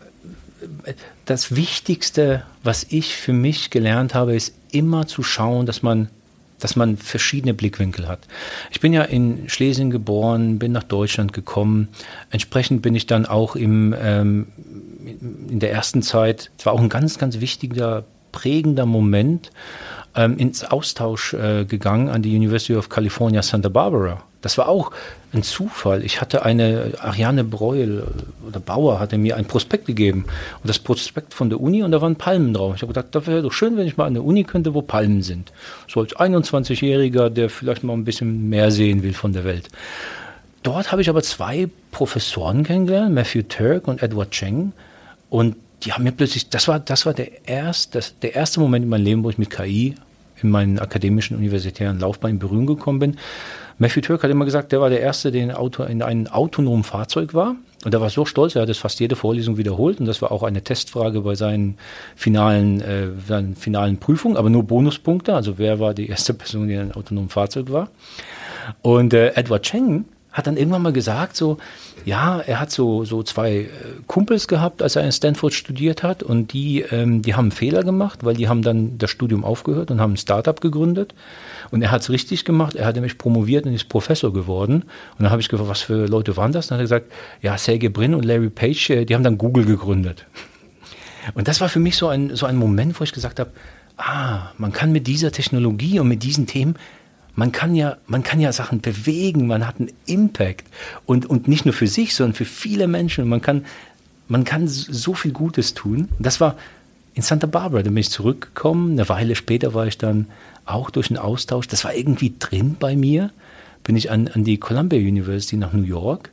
das Wichtigste, was ich für mich gelernt habe, ist immer zu schauen, dass man, dass man verschiedene Blickwinkel hat. Ich bin ja in Schlesien geboren, bin nach Deutschland gekommen. Entsprechend bin ich dann auch im, ähm, in der ersten Zeit, es war auch ein ganz, ganz wichtiger, prägender Moment, ähm, ins Austausch äh, gegangen an die University of California, Santa Barbara. Das war auch ein Zufall. Ich hatte eine, Ariane Breuel oder Bauer hatte mir ein Prospekt gegeben. Und das Prospekt von der Uni und da waren Palmen drauf. Ich habe gedacht, das wäre doch schön, wenn ich mal an der Uni könnte, wo Palmen sind. So als einundzwanzigjähriger, der vielleicht mal ein bisschen mehr sehen will von der Welt. Dort habe ich aber zwei Professoren kennengelernt, Matthew Turk und Edward Cheng. Und die haben mir plötzlich, das war, das war der erste, das, der erste Moment in meinem Leben, wo ich mit K I in meinen akademischen, universitären Laufbahn in Berührung gekommen bin. Matthew Turk hat immer gesagt, der war der Erste, der in, Auto, in einem autonomen Fahrzeug war. Und er war so stolz, er hat es fast jede Vorlesung wiederholt. Und das war auch eine Testfrage bei seinen finalen, äh, seinen finalen Prüfungen, aber nur Bonuspunkte. Also wer war die erste Person, die in einem autonomen Fahrzeug war. Und äh, Edward Cheng hat dann irgendwann mal gesagt, so, ja, er hat so, so zwei äh, Kumpels gehabt, als er in Stanford studiert hat. Und die, ähm, die haben einen Fehler gemacht, weil die haben dann das Studium aufgehört und haben ein Startup gegründet. Und er hat es richtig gemacht, er hat nämlich promoviert und ist Professor geworden. Und dann habe ich gefragt, was für Leute waren das? Und dann hat er gesagt, ja, Sergey Brin und Larry Page, die haben dann Google gegründet. Und das war für mich so ein, so ein Moment, wo ich gesagt habe, ah, man kann mit dieser Technologie und mit diesen Themen, man kann ja, man kann ja Sachen bewegen, man hat einen Impact. Und, und nicht nur für sich, sondern für viele Menschen. Man kann, man kann so viel Gutes tun. Und das war in Santa Barbara, da bin ich zurückgekommen. Eine Weile später war ich dann auch durch einen Austausch, das war irgendwie drin bei mir, bin ich an, an die Columbia University nach New York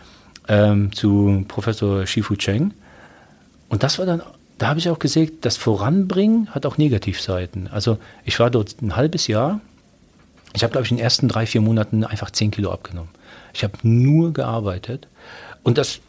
ähm, zu Professor Shifu Cheng. Und das war dann, da habe ich auch gesehen, das Voranbringen hat auch Negativseiten. Also ich war dort ein halbes Jahr. Ich habe, glaube ich, in den ersten drei, vier Monaten einfach zehn Kilo abgenommen. Ich habe nur gearbeitet. Und das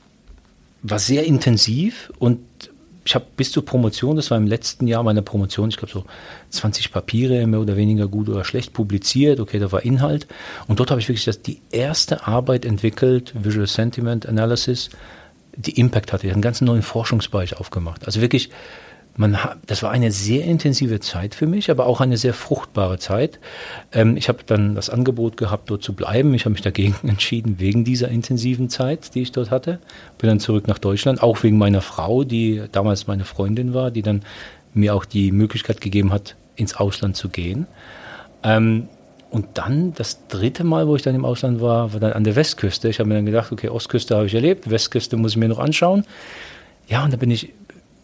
war sehr intensiv und ich habe bis zur Promotion, das war im letzten Jahr meiner Promotion, ich glaube so zwanzig Papiere mehr oder weniger gut oder schlecht publiziert, okay, da war Inhalt. Und dort habe ich wirklich das, die erste Arbeit entwickelt, Visual Sentiment Analysis, die Impact hatte. Ich habe einen ganz neuen Forschungsbereich aufgemacht. Also wirklich, man, das war eine sehr intensive Zeit für mich, aber auch eine sehr fruchtbare Zeit. Ähm, ich habe dann das Angebot gehabt, dort zu bleiben. Ich habe mich dagegen entschieden, wegen dieser intensiven Zeit, die ich dort hatte. Bin dann zurück nach Deutschland, auch wegen meiner Frau, die damals meine Freundin war, die dann mir auch die Möglichkeit gegeben hat, ins Ausland zu gehen. Ähm, und dann, das dritte Mal, wo ich dann im Ausland war, war dann an der Westküste. Ich habe mir dann gedacht, okay, Ostküste habe ich erlebt, Westküste muss ich mir noch anschauen. Ja, und da bin ich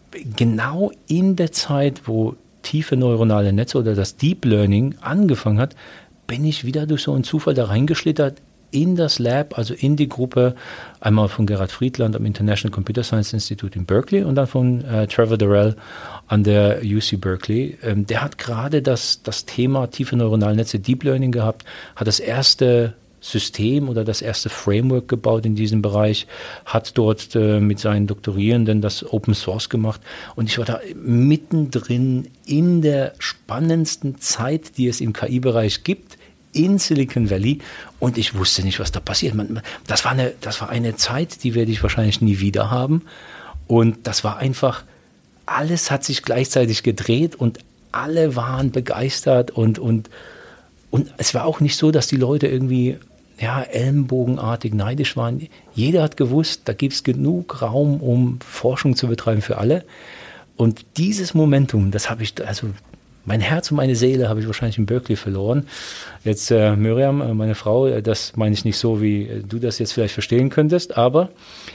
genau in der Zeit, wo tiefe neuronale Netze oder das Deep Learning angefangen hat, bin ich wieder durch so einen Zufall da reingeschlittert in das Lab, also in die Gruppe, einmal von Gerhard Friedland am International Computer Science Institute in Berkeley und dann von äh, Trevor Durrell an der U C Berkeley. Ähm, der hat gerade das, das Thema tiefe neuronale Netze, Deep Learning gehabt, hat das erste System oder das erste Framework gebaut in diesem Bereich, hat dort äh, mit seinen Doktorierenden das Open Source gemacht und ich war da mittendrin in der spannendsten Zeit, die es im K I-Bereich gibt, in Silicon Valley und ich wusste nicht, was da passiert. Man, das war eine, das war eine Zeit, die werde ich wahrscheinlich nie wieder haben und das war einfach, alles hat sich gleichzeitig gedreht und alle waren begeistert und, und, und es war auch nicht so, dass die Leute irgendwie ja, ellenbogenartig neidisch waren. Jeder hat gewusst, da gibt es genug Raum, um Forschung zu betreiben für alle. Und dieses Momentum, das habe ich, also mein Herz und meine Seele habe ich wahrscheinlich in Berkeley verloren. Jetzt äh, Miriam, meine Frau, das meine ich nicht so, wie du das jetzt vielleicht verstehen könntest, aber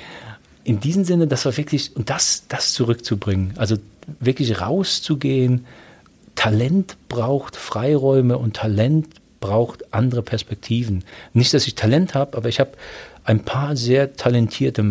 in diesem Sinne, das war wirklich, und das, das zurückzubringen, also wirklich rauszugehen, Talent braucht Freiräume und Talent braucht andere Perspektiven. Nicht, dass ich Talent habe, aber ich habe ein paar sehr talentierte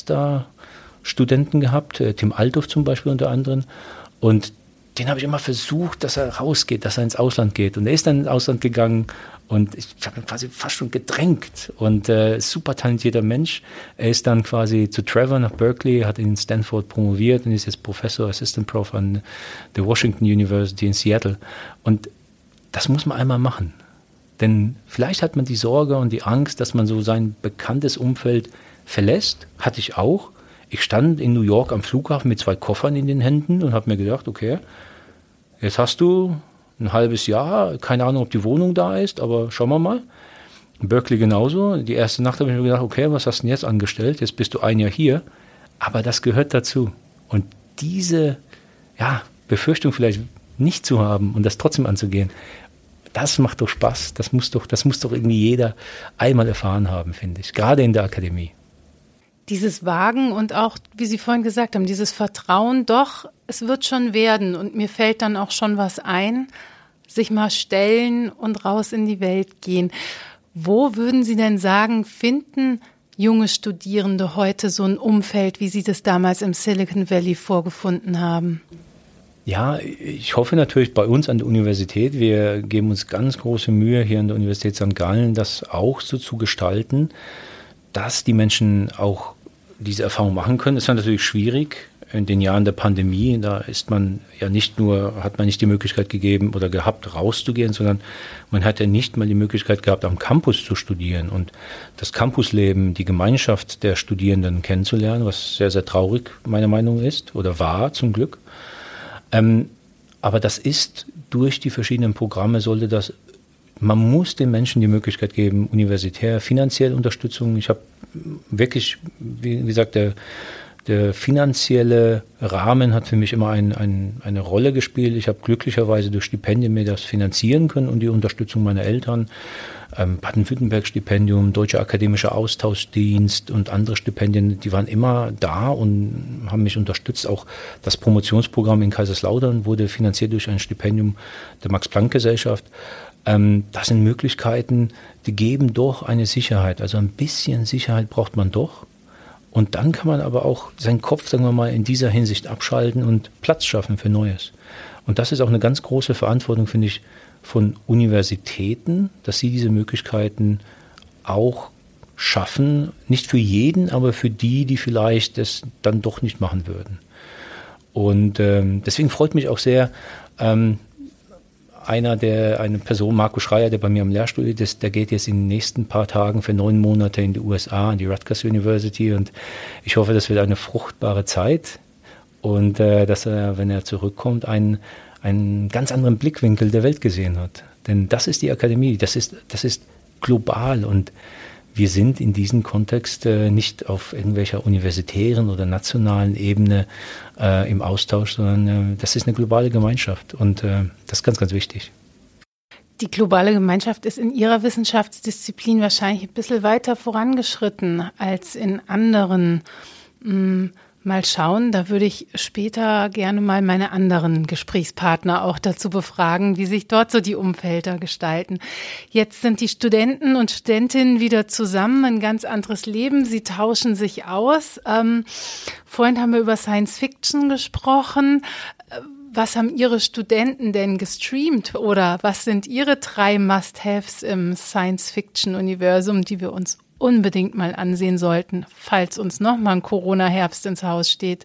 Masterstudenten gehabt, äh, Tim Althoff zum Beispiel unter anderem, und den habe ich immer versucht, dass er rausgeht, dass er ins Ausland geht. Und er ist dann ins Ausland gegangen und ich habe ihn quasi fast schon gedrängt. Und äh, super talentierter Mensch. Er ist dann quasi zu Trevor nach Berkeley, hat in Stanford promoviert und ist jetzt Professor, Assistant Prof an der Washington University in Seattle. Und das muss man einmal machen. Denn vielleicht hat man die Sorge und die Angst, dass man so sein bekanntes Umfeld verlässt. Hatte ich auch. Ich stand in New York am Flughafen mit zwei Koffern in den Händen und habe mir gedacht, okay, jetzt hast du ein halbes Jahr, keine Ahnung, ob die Wohnung da ist, aber schauen wir mal. In Berkeley genauso. Die erste Nacht habe ich mir gedacht, okay, was hast du denn jetzt angestellt? Jetzt bist du ein Jahr hier. Aber das gehört dazu. Und diese ja, Befürchtung vielleicht nicht zu haben und das trotzdem anzugehen, das macht doch Spaß. Das muss doch, das muss doch irgendwie jeder einmal erfahren haben, finde ich. Gerade in der Akademie. Dieses Wagen und auch, wie Sie vorhin gesagt haben, dieses Vertrauen, doch, es wird schon werden und mir fällt dann auch schon was ein, sich mal stellen und raus in die Welt gehen. Wo würden Sie denn sagen, finden junge Studierende heute so ein Umfeld, wie Sie das damals im Silicon Valley vorgefunden haben? Ja, ich hoffe natürlich bei uns an der Universität, wir geben uns ganz große Mühe hier an der Universität Sankt Gallen, das auch so zu gestalten, dass die Menschen auch diese Erfahrung machen können. Das ist natürlich schwierig in den Jahren der Pandemie. Da ist man ja nicht nur, hat man nicht die Möglichkeit gegeben oder gehabt, rauszugehen, sondern man hat ja nicht mal die Möglichkeit gehabt, am Campus zu studieren und das Campusleben, die Gemeinschaft der Studierenden kennenzulernen, was sehr, sehr traurig meiner Meinung nach ist oder war zum Glück. Ähm, aber das ist durch die verschiedenen Programme sollte das. Man muss den Menschen die Möglichkeit geben, universitär, finanzielle Unterstützung. Ich habe wirklich, wie gesagt, der, der finanzielle Rahmen hat für mich immer ein, ein, eine Rolle gespielt. Ich habe glücklicherweise durch Stipendien mir das finanzieren können und die Unterstützung meiner Eltern. Ähm, Baden-Württemberg-Stipendium, Deutscher Akademischer Austauschdienst und andere Stipendien, die waren immer da und haben mich unterstützt. Auch das Promotionsprogramm in Kaiserslautern wurde finanziert durch ein Stipendium der Max-Planck-Gesellschaft. Ähm, das sind Möglichkeiten, die geben doch eine Sicherheit. Also ein bisschen Sicherheit braucht man doch. Und dann kann man aber auch seinen Kopf, sagen wir mal, in dieser Hinsicht abschalten und Platz schaffen für Neues. Und das ist auch eine ganz große Verantwortung, finde ich, von Universitäten, dass sie diese Möglichkeiten auch schaffen. Nicht für jeden, aber für die, die vielleicht das dann doch nicht machen würden. Und ähm, deswegen freut mich auch sehr, ähm, Einer der, eine Person, Marco Schreier, der bei mir am Lehrstuhl ist, der geht jetzt in den nächsten paar Tagen für neun Monate in die U S A, an die Rutgers University und ich hoffe, das wird eine fruchtbare Zeit und äh, dass er, wenn er zurückkommt, einen, einen ganz anderen Blickwinkel der Welt gesehen hat. Denn das ist die Akademie, das ist, das ist global und wir sind in diesem Kontext äh, nicht auf irgendwelcher universitären oder nationalen Ebene äh, im Austausch, sondern äh, das ist eine globale Gemeinschaft und äh, das ist ganz, ganz wichtig. Die globale Gemeinschaft ist in ihrer Wissenschaftsdisziplin wahrscheinlich ein bisschen weiter vorangeschritten als in anderen. Hm, mal schauen, da würde ich später gerne mal meine anderen Gesprächspartner auch dazu befragen, wie sich dort so die Umfelder gestalten. Jetzt sind die Studenten und Studentinnen wieder zusammen, ein ganz anderes Leben. Sie tauschen sich aus. Ähm, vorhin haben wir über Science Fiction gesprochen. Was haben Ihre Studenten denn gestreamt oder was sind Ihre drei Must-Haves im Science-Fiction-Universum, die wir uns unbedingt mal ansehen sollten, falls uns nochmal ein Corona-Herbst ins Haus steht?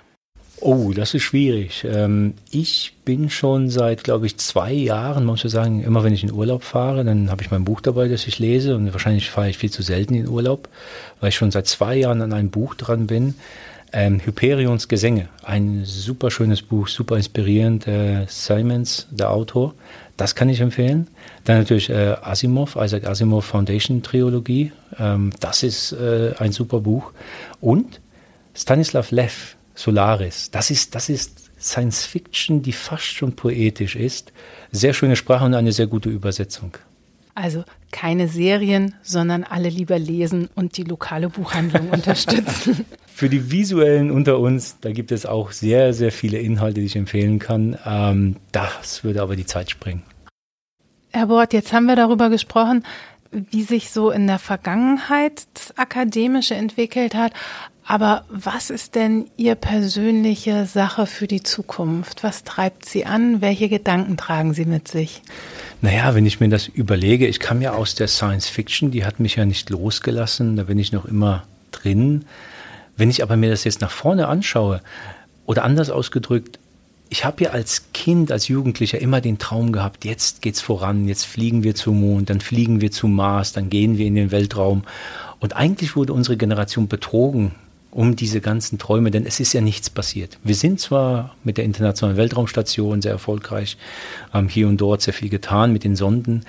Oh, das ist schwierig. Ich bin schon seit, glaube ich, zwei Jahren, muss ich sagen, immer wenn ich in Urlaub fahre, dann habe ich mein Buch dabei, das ich lese und wahrscheinlich fahre ich viel zu selten in Urlaub, weil ich schon seit zwei Jahren an einem Buch dran bin. Ähm, Hyperions Gesänge, ein super schönes Buch, super inspirierend, äh, Simons, der Autor, das kann ich empfehlen. Dann natürlich äh, Asimov, Isaac Asimov Foundation Trilogie, ähm, das ist äh, ein super Buch. Und Stanislav Lem, Solaris, das ist, das ist Science Fiction, die fast schon poetisch ist. Sehr schöne Sprache und eine sehr gute Übersetzung. Also keine Serien, sondern alle lieber lesen und die lokale Buchhandlung unterstützen. Für die Visuellen unter uns, da gibt es auch sehr, sehr viele Inhalte, die ich empfehlen kann. Ähm, das würde aber die Zeit sprengen. Herr Bort, jetzt haben wir darüber gesprochen, wie sich so in der Vergangenheit das Akademische entwickelt hat. Aber was ist denn Ihre persönliche Sache für die Zukunft? Was treibt Sie an? Welche Gedanken tragen Sie mit sich? Naja, wenn ich mir das überlege, ich kam ja aus der Science Fiction, die hat mich ja nicht losgelassen, da bin ich noch immer drin. Wenn ich aber mir das jetzt nach vorne anschaue, oder anders ausgedrückt, ich habe ja als Kind, als Jugendlicher immer den Traum gehabt, jetzt geht's voran, jetzt fliegen wir zum Mond, dann fliegen wir zum Mars, dann gehen wir in den Weltraum. Und eigentlich wurde unsere Generation betrogen um diese ganzen Träume, denn es ist ja nichts passiert. Wir sind zwar mit der Internationalen Weltraumstation sehr erfolgreich, haben hier und dort sehr viel getan mit den Sonden,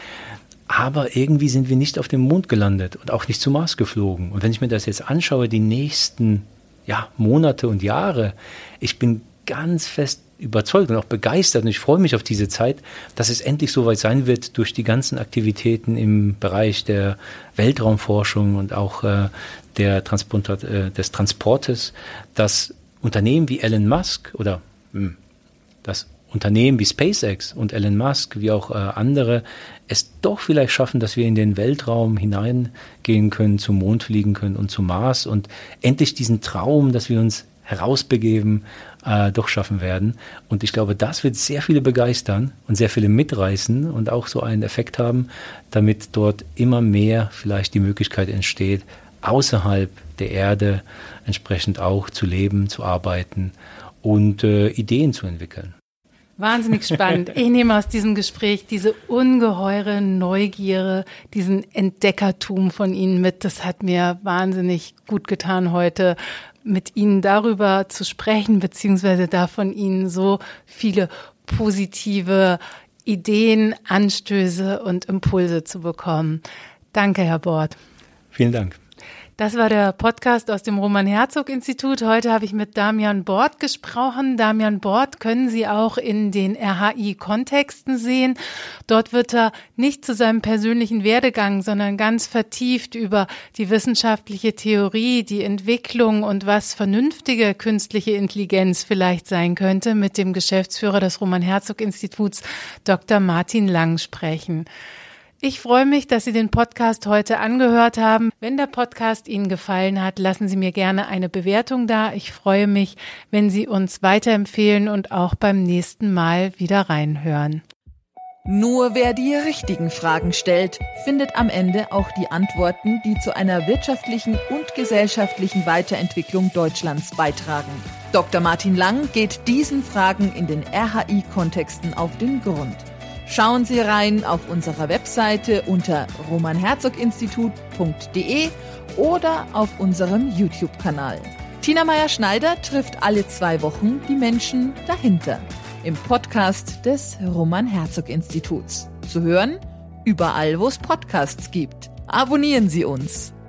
aber irgendwie sind wir nicht auf dem Mond gelandet und auch nicht zum Mars geflogen. Und wenn ich mir das jetzt anschaue, die nächsten ja, Monate und Jahre, ich bin ganz fest überzeugt und auch begeistert und ich freue mich auf diese Zeit, dass es endlich soweit sein wird durch die ganzen Aktivitäten im Bereich der Weltraumforschung und auch äh, der Transport, äh, des Transportes, dass Unternehmen wie Elon Musk oder mh, das Unternehmen wie SpaceX und Elon Musk, wie auch äh, andere, es doch vielleicht schaffen, dass wir in den Weltraum hineingehen können, zum Mond fliegen können und zum Mars und endlich diesen Traum, dass wir uns herausbegeben, äh, doch schaffen werden. Und ich glaube, das wird sehr viele begeistern und sehr viele mitreißen und auch so einen Effekt haben, damit dort immer mehr vielleicht die Möglichkeit entsteht, außerhalb der Erde entsprechend auch zu leben, zu arbeiten und äh, Ideen zu entwickeln. Wahnsinnig spannend. Ich nehme aus diesem Gespräch diese ungeheure Neugierde, diesen Entdeckertum von Ihnen mit. Das hat mir wahnsinnig gut getan, heute mit Ihnen darüber zu sprechen, beziehungsweise da von Ihnen so viele positive Ideen, Anstöße und Impulse zu bekommen. Danke, Herr Bort. Vielen Dank. Das war der Podcast aus dem Roman-Herzog-Institut. Heute habe ich mit Damian Bort gesprochen. Damian Bort können Sie auch in den R H I-Kontexten sehen. Dort wird er nicht zu seinem persönlichen Werdegang, sondern ganz vertieft über die wissenschaftliche Theorie, die Entwicklung und was vernünftige künstliche Intelligenz vielleicht sein könnte, mit dem Geschäftsführer des Roman-Herzog-Instituts, Doktor Martin Lang, sprechen. Ich freue mich, dass Sie den Podcast heute angehört haben. Wenn der Podcast Ihnen gefallen hat, lassen Sie mir gerne eine Bewertung da. Ich freue mich, wenn Sie uns weiterempfehlen und auch beim nächsten Mal wieder reinhören. Nur wer die richtigen Fragen stellt, findet am Ende auch die Antworten, die zu einer wirtschaftlichen und gesellschaftlichen Weiterentwicklung Deutschlands beitragen. Doktor Martin Lang geht diesen Fragen in den R H I-Kontexten auf den Grund. Schauen Sie rein auf unserer Webseite unter roman herzog institut punkt de oder auf unserem YouTube-Kanal. Tina Meyer-Schneider trifft alle zwei Wochen die Menschen dahinter im Podcast des Roman-Herzog-Instituts. Zu hören überall, wo es Podcasts gibt. Abonnieren Sie uns.